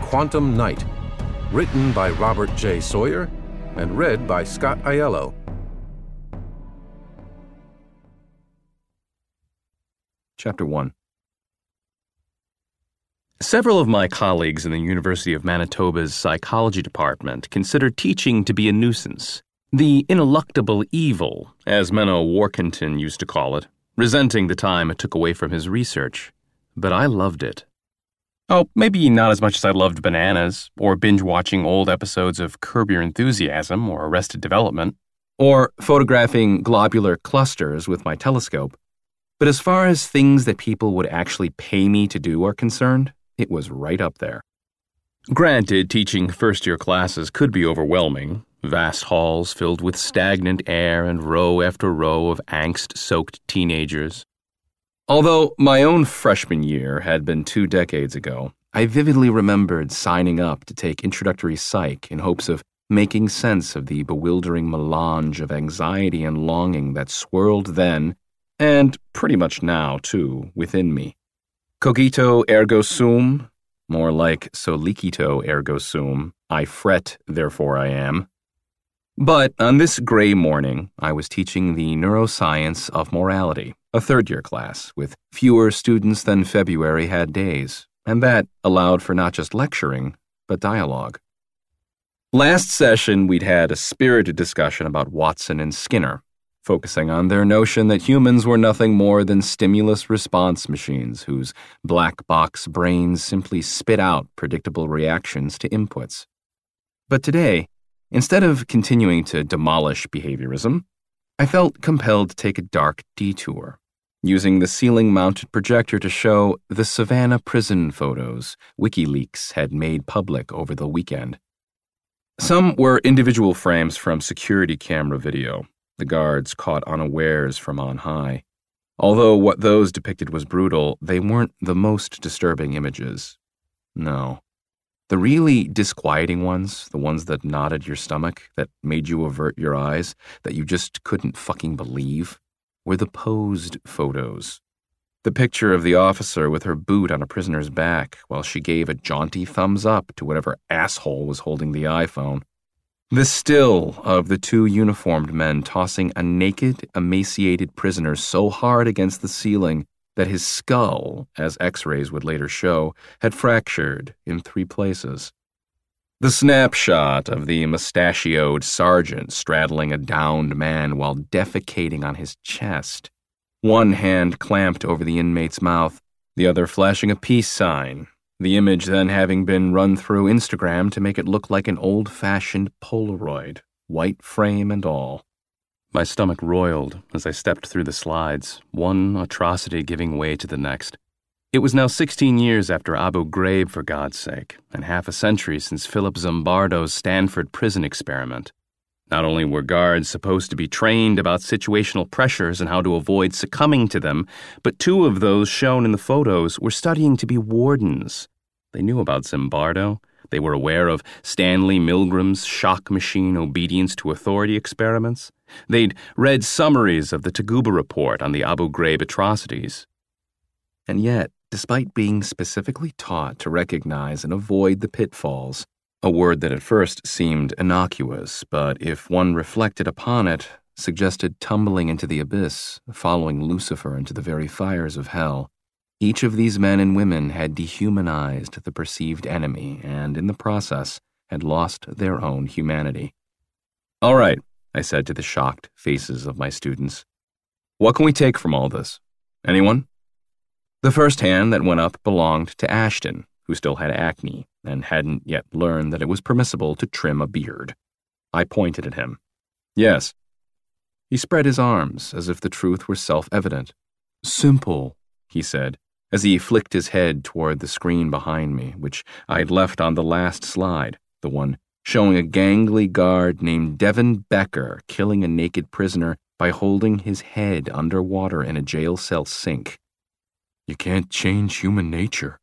Quantum Night, written by Robert J. Sawyer and read by Scott Aiello. Chapter 1. Several of my colleagues in the University of Manitoba's psychology department consider teaching to be a nuisance, the ineluctable evil, as Menno Warkentin used to call it, resenting the time it took away from his research. But I loved it. Oh, maybe not as much as I loved bananas, or binge-watching old episodes of Curb Your Enthusiasm or Arrested Development, or photographing globular clusters with my telescope. But as far as things that people would actually pay me to do are concerned, it was right up there. Granted, teaching first-year classes could be overwhelming, vast halls filled with stagnant air and row after row of angst-soaked teenagers. Although my own freshman year had been 2 decades ago, I vividly remembered signing up to take introductory psych in hopes of making sense of the bewildering melange of anxiety and longing that swirled then, and pretty much now, too, within me. Cogito ergo sum, more like solicito ergo sum, I fret, therefore I am. But on this gray morning, I was teaching the neuroscience of morality, a third-year class, with fewer students than February had days, and that allowed for not just lecturing, but dialogue. Last session, we'd had a spirited discussion about Watson and Skinner, focusing on their notion that humans were nothing more than stimulus response machines whose black box brains simply spit out predictable reactions to inputs. But today, instead of continuing to demolish behaviorism, I felt compelled to take a dark detour, using the ceiling-mounted projector to show the Savannah prison photos WikiLeaks had made public over the weekend. Some were individual frames from security camera video, the guards caught unawares from on high. Although what those depicted was brutal, they weren't the most disturbing images. No. The really disquieting ones, the ones that knotted your stomach, that made you avert your eyes, that you just couldn't fucking believe, were the posed photos. The picture of the officer with her boot on a prisoner's back while she gave a jaunty thumbs up to whatever asshole was holding the iPhone. The still of the 2 uniformed men tossing a naked, emaciated prisoner so hard against the ceiling that his skull, as X-rays would later show, had fractured in 3 places. The snapshot of the mustachioed sergeant straddling a downed man while defecating on his chest, one hand clamped over the inmate's mouth, the other flashing a peace sign, the image then having been run through Instagram to make it look like an old-fashioned Polaroid, white frame and all. My stomach roiled as I stepped through the slides, one atrocity giving way to the next. It was now 16 years after Abu Ghraib, for God's sake, and half a century since Philip Zimbardo's Stanford prison experiment. Not only were guards supposed to be trained about situational pressures and how to avoid succumbing to them, but 2 of those shown in the photos were studying to be wardens. They knew about Zimbardo. They were aware of Stanley Milgram's shock machine obedience to authority experiments. They'd read summaries of the Taguba report on the Abu Ghraib atrocities. And yet, despite being specifically taught to recognize and avoid the pitfalls, a word that at first seemed innocuous, but if one reflected upon it, suggested tumbling into the abyss, following Lucifer into the very fires of hell, each of these men and women had dehumanized the perceived enemy and, in the process, had lost their own humanity. "All right," I said to the shocked faces of my students. "What can we take from all this? Anyone?" The first hand that went up belonged to Ashton, who still had acne and hadn't yet learned that it was permissible to trim a beard. I pointed at him. "Yes." He spread his arms as if the truth were self-evident. "Simple," he said, as he flicked his head toward the screen behind me, which I'd left on the last slide, the one showing a gangly guard named Devin Becker killing a naked prisoner by holding his head underwater in a jail cell sink. "You can't change human nature,"